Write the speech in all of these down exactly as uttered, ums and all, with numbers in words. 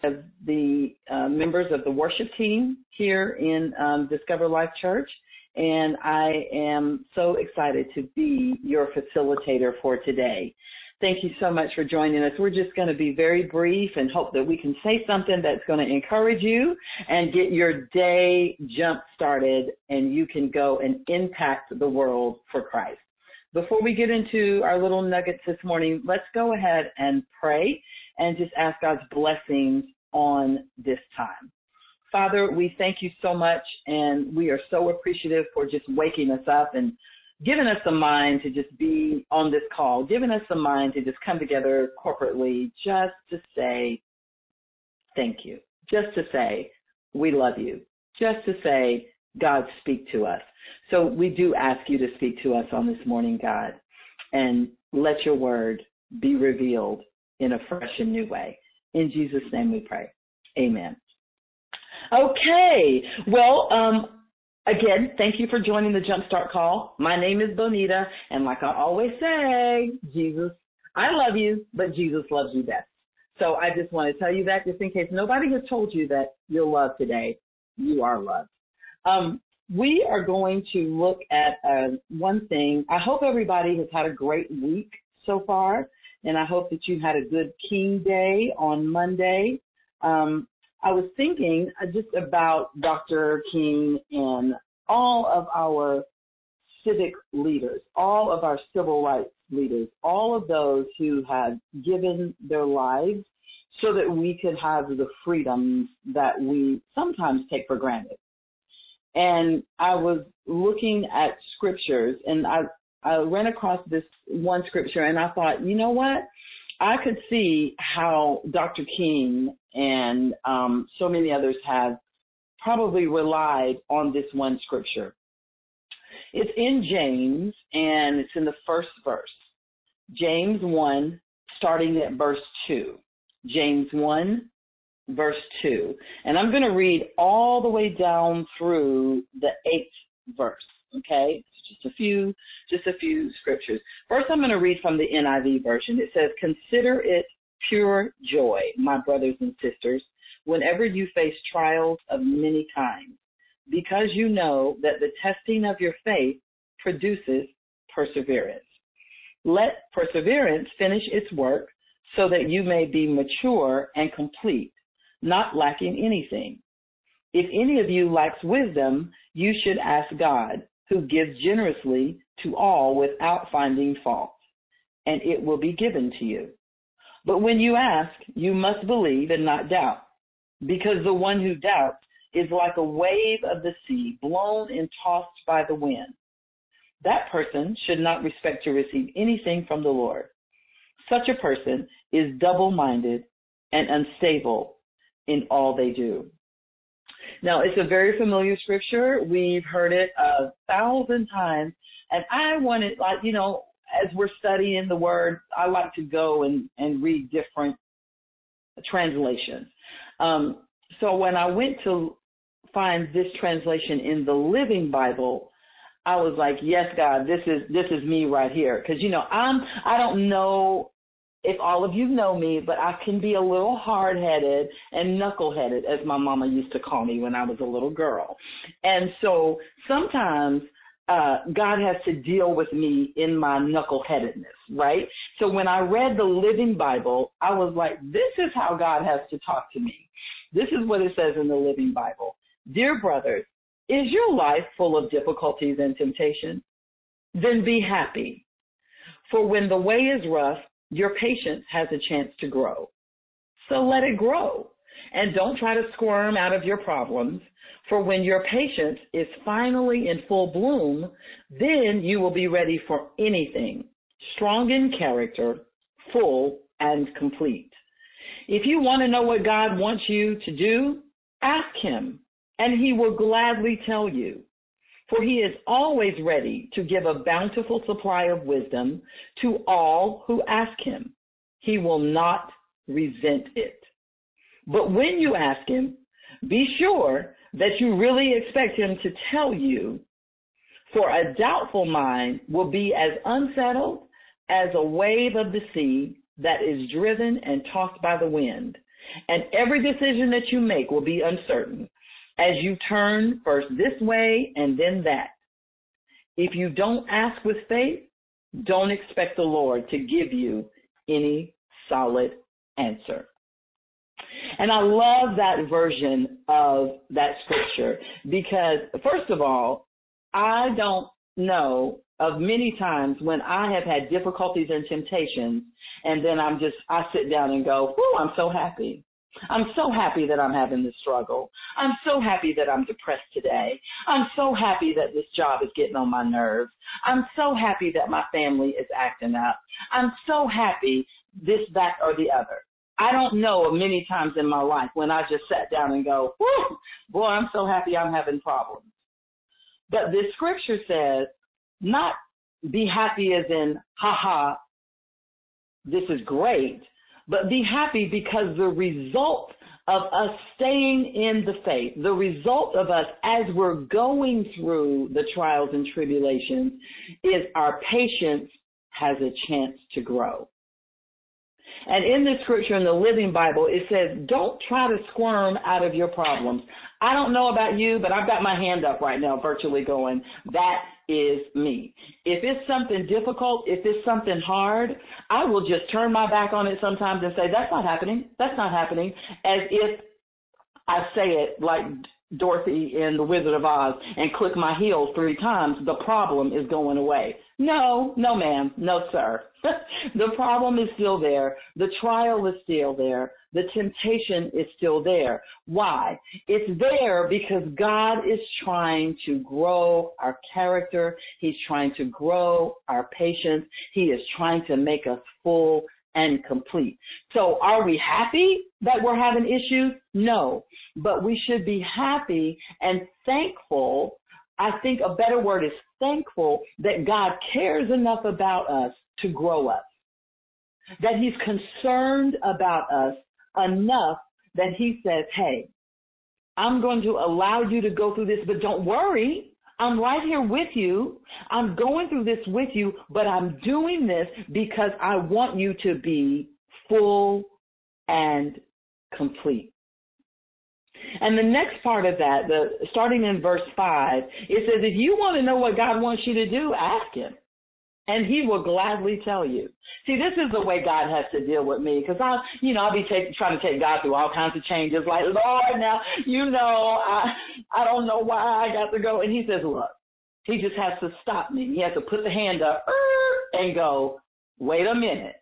of the uh, members of the worship team here in um, Discover Life Church, and I am so excited to be your facilitator for today. Thank you so much for joining us. We're just going to be very brief and hope that we can say something that's going to encourage you and get your day jump started, and you can go and impact the world for Christ. Before we get into our little nuggets this morning, let's go ahead and pray and just ask God's blessings on this time. Father, we thank you so much, and we are so appreciative for just waking us up and giving us a mind to just be on this call, giving us a mind to just come together corporately just to say thank you, just to say we love you, just to say, God, speak to us. So we do ask you to speak to us on this morning, God, and let your word be revealed in a fresh and new way. In Jesus' name we pray. Amen. Okay. Well, um, again, thank you for joining the Jumpstart Call. My name is Bonita, and like I always say, Jesus, I love you, but Jesus loves you best. So I just want to tell you that just in case nobody has told you that you're loved today, you are loved. Um, we are going to look at uh, one thing. I hope everybody has had a great week so far, and I hope that you had a good King Day on Monday. Um, I was thinking just about Doctor King and all of our civic leaders, all of our civil rights leaders, all of those who have given their lives so that we could have the freedoms that we sometimes take for granted. And I was looking at scriptures, and I, I ran across this one scripture, and I thought, you know what? I could see how Doctor King and um, so many others have probably relied on this one scripture. It's in James, and it's in the first verse. James one, starting at verse two. James one, verse two. And I'm going to read all the way down through the eighth verse, okay? Just a few, just a few scriptures. First, I'm going to read from the N I V version. It says, "Consider it pure joy, my brothers and sisters, whenever you face trials of many kinds, because you know that the testing of your faith produces perseverance. Let perseverance finish its work so that you may be mature and complete, not lacking anything. If any of you lacks wisdom, you should ask God, who gives generously to all without finding fault, and it will be given to you. But when you ask, you must believe and not doubt, because the one who doubts is like a wave of the sea, blown and tossed by the wind. That person should not expect to receive anything from the Lord. Such a person is double-minded and unstable in all they do." Now, it's a very familiar scripture. We've heard it a thousand times. And I wanted, like, you know, as we're studying the word, I like to go and, and read different translations. Um, so when I went to find this translation in the Living Bible, I was like, yes, God, this is this is me right here. Because, you know, I'm I don't know if all of you know me, but I can be a little hard-headed and knuckle-headed, as my mama used to call me when I was a little girl. And so sometimes uh, God has to deal with me in my knuckle-headedness, right? So when I read the Living Bible, I was like, this is how God has to talk to me. This is what it says in the Living Bible. "Dear brothers, is your life full of difficulties and temptation? Then be happy. For when the way is rough, your patience has a chance to grow. So let it grow. And don't try to squirm out of your problems. For when your patience is finally in full bloom, then you will be ready for anything, strong in character, full and complete. If you want to know what God wants you to do, ask him, and he will gladly tell you. For he is always ready to give a bountiful supply of wisdom to all who ask him. He will not resent it. But when you ask him, be sure that you really expect him to tell you, for a doubtful mind will be as unsettled as a wave of the sea that is driven and tossed by the wind. And every decision that you make will be uncertain as you turn first this way and then that. If you don't ask with faith, don't expect the Lord to give you any solid answer. And I love that version of that scripture because, first of all, I don't know of many times when I have had difficulties and temptations, and then I'm just, I sit down and go, whoo, I'm so happy. I'm so happy that I'm having this struggle. I'm so happy that I'm depressed today. I'm so happy that this job is getting on my nerves. I'm so happy that my family is acting up. I'm so happy this, that, or the other. I don't know of many times in my life when I just sat down and go, whoo, boy, I'm so happy I'm having problems. But this scripture says, not be happy as in, ha ha, this is great, but be happy because the result of us staying in the faith, the result of us as we're going through the trials and tribulations is our patience has a chance to grow. And in the scripture in the Living Bible, it says, don't try to squirm out of your problems. I don't know about you, but I've got my hand up right now, virtually going, that is me. If it's something difficult, if it's something hard, I will just turn my back on it sometimes and say, that's not happening. That's not happening. As if I say it like Dorothy in The Wizard of Oz and click my heels three times, the problem is going away. No, no, ma'am. No, sir. The problem is still there. The trial is still there. The temptation is still there. Why? It's there because God is trying to grow our character. He's trying to grow our patience. He is trying to make us full and complete. So are we happy that we're having issues? No, but we should be happy and thankful. I think a better word is thankful that God cares enough about us to grow us, that he's concerned about us enough that he says, hey, I'm going to allow you to go through this, but don't worry. I'm right here with you. I'm going through this with you, but I'm doing this because I want you to be full and complete. And the next part of that, the starting in verse five, it says, if you want to know what God wants you to do, ask him, and he will gladly tell you. See, this is the way God has to deal with me, because I, you know, I'll be take, trying to take God through all kinds of changes, like, Lord, now, you know, I, I don't know why I got to go. And he says, look, he just has to stop me. He has to put the hand up and go, wait a minute.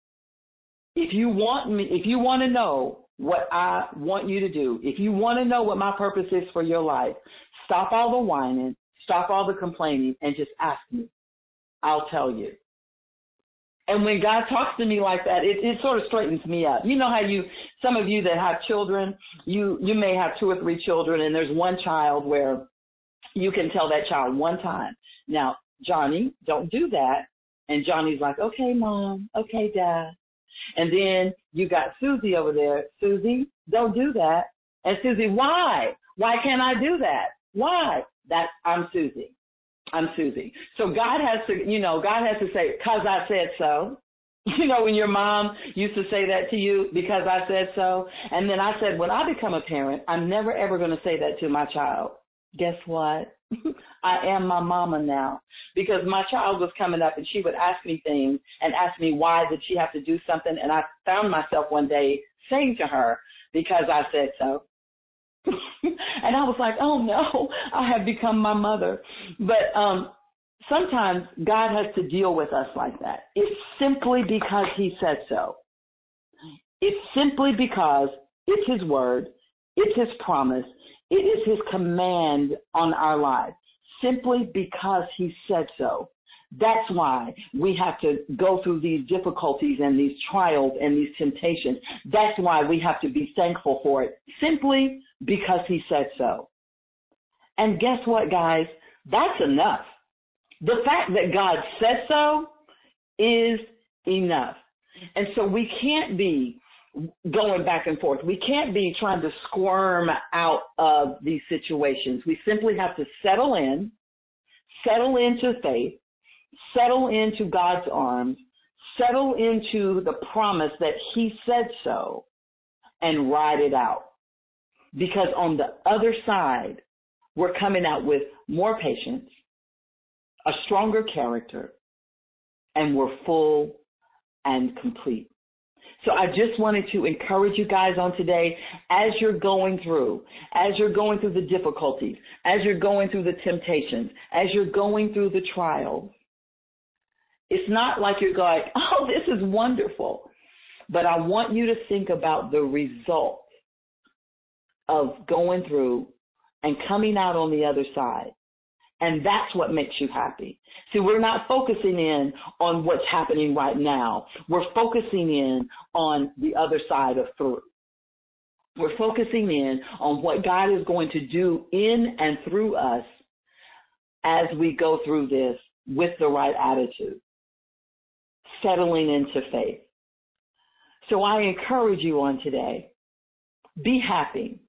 If you want me, if you want to know what I want you to do, if you want to know what my purpose is for your life, stop all the whining, stop all the complaining, and just ask me. I'll tell you. And when God talks to me like that, it, it sort of straightens me up. You know how you, some of you that have children, you, you may have two or three children, and there's one child where you can tell that child one time, now, Johnny, don't do that. And Johnny's like, okay, Mom, okay, Dad. And then you got Susie over there. Susie, don't do that. And Susie, why? Why can't I do that? Why? That's, I'm Susie. I'm Susie. So God has to, you know, God has to say, because I said so. You know, when your mom used to say that to you, because I said so. And then I said, when I become a parent, I'm never, ever going to say that to my child. Guess what? I am my mama now, because my child was coming up and she would ask me things and ask me why did she have to do something. And I found myself one day saying to her, because I said so. And I was like, oh no, I have become my mother. But um, sometimes God has to deal with us like that. It's simply because he said so. It's simply because it's his word. It's his promise. It is his command on our lives, simply because he said so. That's why we have to go through these difficulties and these trials and these temptations. That's why we have to be thankful for it, simply because he said so. And guess what, guys? That's enough. The fact that God said so is enough. And so we can't be going back and forth. We can't be trying to squirm out of these situations. We simply have to settle in, settle into faith, settle into God's arms, settle into the promise that he said so, and ride it out. Because on the other side, we're coming out with more patience, a stronger character, and we're full and complete. So I just wanted to encourage you guys on today, as you're going through, as you're going through the difficulties, as you're going through the temptations, as you're going through the trials, it's not like you're going, oh, this is wonderful. But I want you to think about the result of going through and coming out on the other side. And that's what makes you happy. See, we're not focusing in on what's happening right now. We're focusing in on the other side of through. We're focusing in on what God is going to do in and through us as we go through this with the right attitude, settling into faith. So I encourage you on today, be happy,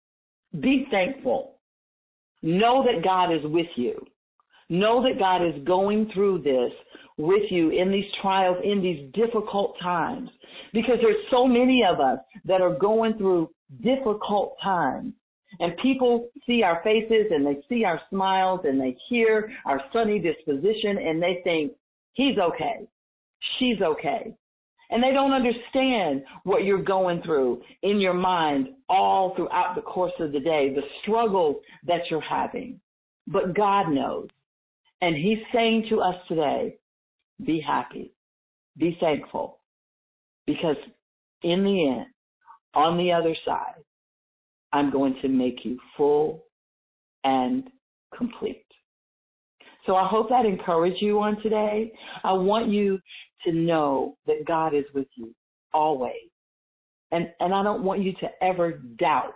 be thankful. Know that God is with you. Know that God is going through this with you in these trials, in these difficult times. Because there's so many of us that are going through difficult times. And people see our faces and they see our smiles and they hear our sunny disposition and they think, he's okay. She's okay. And they don't understand what you're going through in your mind all throughout the course of the day, the struggles that you're having. But God knows. And he's saying to us today, be happy, be thankful, because in the end, on the other side, I'm going to make you full and complete. So I hope that encouraged you on today. I want you to know that God is with you always. And, and I don't want you to ever doubt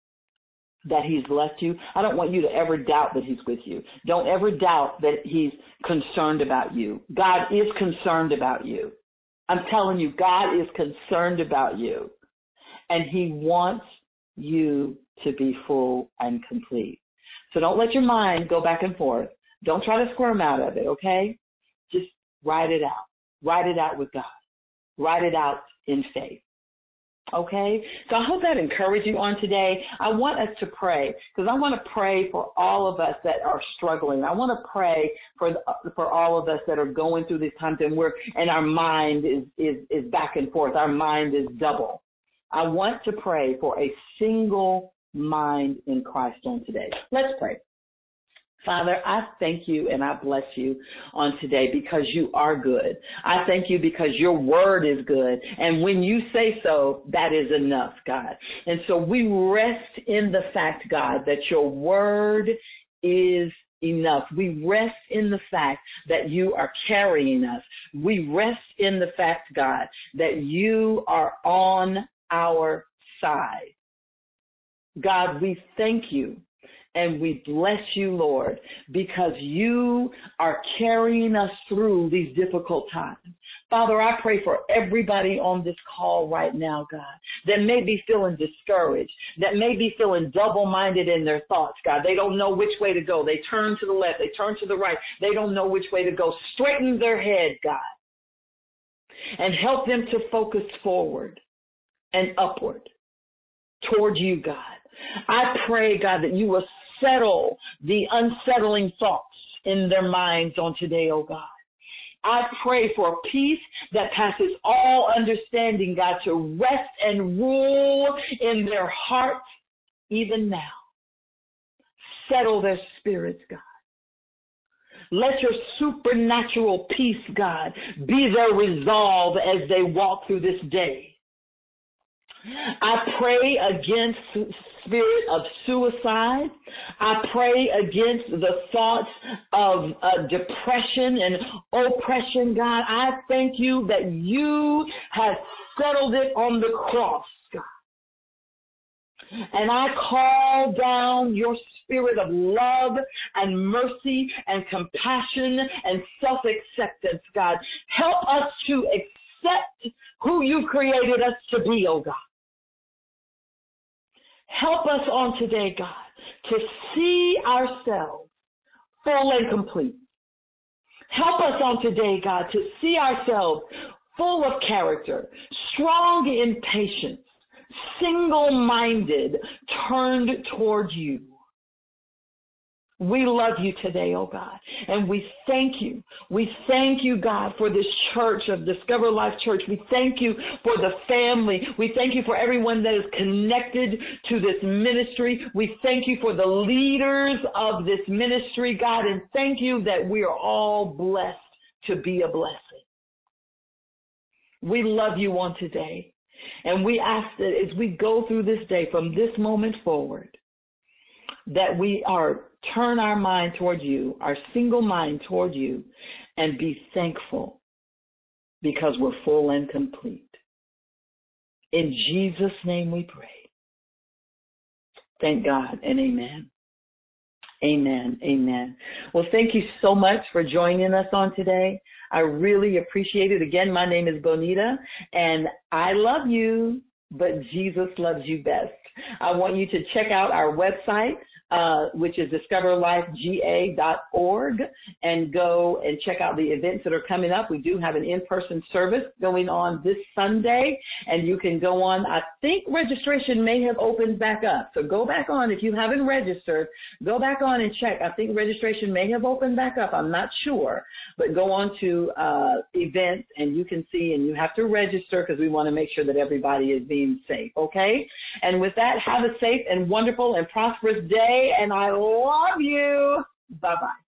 that he's left you. I don't want you to ever doubt that he's with you. Don't ever doubt that he's concerned about you. God is concerned about you. I'm telling you, God is concerned about you. And he wants you to be full and complete. So don't let your mind go back and forth. Don't try to squirm out of it, okay? Just write it out. Write it out with God. Write it out in faith. Okay? So I hope that encouraged you on today. I want us to pray, because I want to pray for all of us that are struggling. I want to pray for the, for all of us that are going through these times and we're and our mind is, is, is back and forth. Our mind is double. I want to pray for a single mind in Christ on today. Let's pray. Father, I thank you and I bless you on today because you are good. I thank you because your word is good. And when you say so, that is enough, God. And so we rest in the fact, God, that your word is enough. We rest in the fact that you are carrying us. We rest in the fact, God, that you are on our side. God, we thank you. And we bless you, Lord, because you are carrying us through these difficult times. Father, I pray for everybody on this call right now, God, that may be feeling discouraged, that may be feeling double-minded in their thoughts, God. They don't know which way to go. They turn to the left. They turn to the right. They don't know which way to go. Straighten their head, God, and help them to focus forward and upward toward you, God. I pray, God, that you will settle the unsettling thoughts in their minds on today, oh God. I pray for peace that passes all understanding, God, to rest and rule in their hearts even now. Settle their spirits, God. Let your supernatural peace, God, be their resolve as they walk through this day. I pray against spirit of suicide. I pray against the thoughts of uh, depression and oppression, God. I thank you that you have settled it on the cross, God. And I call down your spirit of love and mercy and compassion and self-acceptance, God. Help us to accept who you created us to be, oh God. Help us on today, God, to see ourselves full and complete. Help us on today, God, to see ourselves full of character, strong in patience, single-minded, turned toward you. We love you today, oh God, and we thank you. We thank you, God, for this church of Discover Life Church. We thank you for the family. We thank you for everyone that is connected to this ministry. We thank you for the leaders of this ministry, God, and thank you that we are all blessed to be a blessing. We love you on today, and we ask that as we go through this day from this moment forward, that we are turn our mind toward you, our single mind toward you, and be thankful because we're full and complete. In Jesus' name we pray. Thank God and amen. Amen. Amen. Well, thank you so much for joining us on today. I really appreciate it. Again, my name is Bonita, and I love you, but Jesus loves you best. I want you to check out our website, uh, which is discover life g a dot org, and go and check out the events that are coming up. We do have an in-person service going on this Sunday, and you can go on. I think registration may have opened back up. So go back on. If you haven't registered, go back on and check. I think registration may have opened back up. I'm not sure. But go on to uh, events, and you can see, and you have to register because we want to make sure that everybody is being safe, okay? And with that, have a safe and wonderful and prosperous day, and I love you. Bye-bye.